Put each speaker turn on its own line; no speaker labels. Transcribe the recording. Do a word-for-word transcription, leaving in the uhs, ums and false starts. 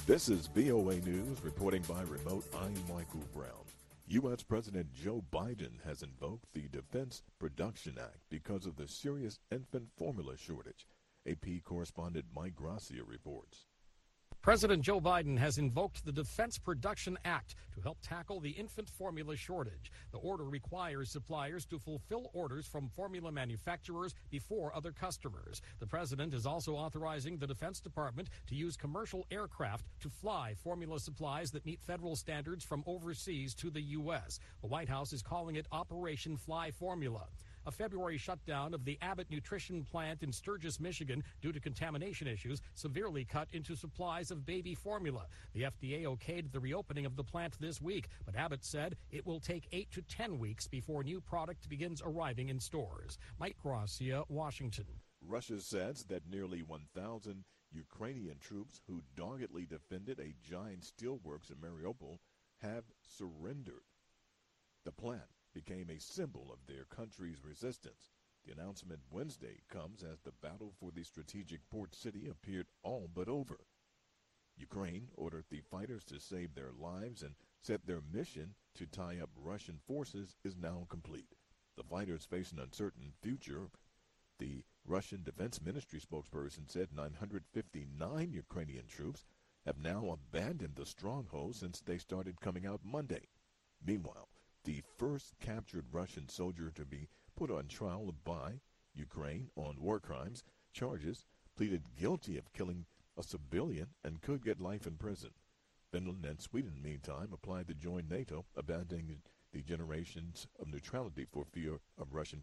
This is V O A News, reporting by remote. I'm Michael Brown. U S. President Joe Biden has invoked the Defense Production Act because of the serious infant formula shortage. A P correspondent Mike Gracia reports.
President Joe Biden has invoked the Defense Production Act to help tackle the infant formula shortage. The order requires suppliers to fulfill orders from formula manufacturers before other customers. The president is also authorizing the Defense Department to use commercial aircraft to fly formula supplies that meet federal standards from overseas to the U S. The White House is calling it Operation Fly Formula. A February shutdown of the Abbott Nutrition plant in Sturgis, Michigan, due to contamination issues, severely cut into supplies of baby formula. The F D A okayed the reopening of the plant this week, but Abbott said it will take eight to ten weeks before new product begins arriving in stores. Mike Gracia, Washington.
Russia says that nearly one thousand Ukrainian troops who doggedly defended a giant steelworks in Mariupol have surrendered. The plant became a symbol of their country's resistance. The announcement Wednesday comes as the battle for the strategic port city appeared all but over. Ukraine ordered the fighters to save their lives and said their mission to tie up Russian forces is now complete. The fighters face an uncertain future. The Russian Defense Ministry spokesperson said nine hundred fifty-nine Ukrainian troops have now abandoned the stronghold since they started coming out Monday. Meanwhile, the first captured Russian soldier to be put on trial by Ukraine on war crimes charges pleaded guilty of killing a civilian and could get life in prison. Finland and Sweden, meantime, applied to join NATO, abandoning the generations of neutrality for fear of Russian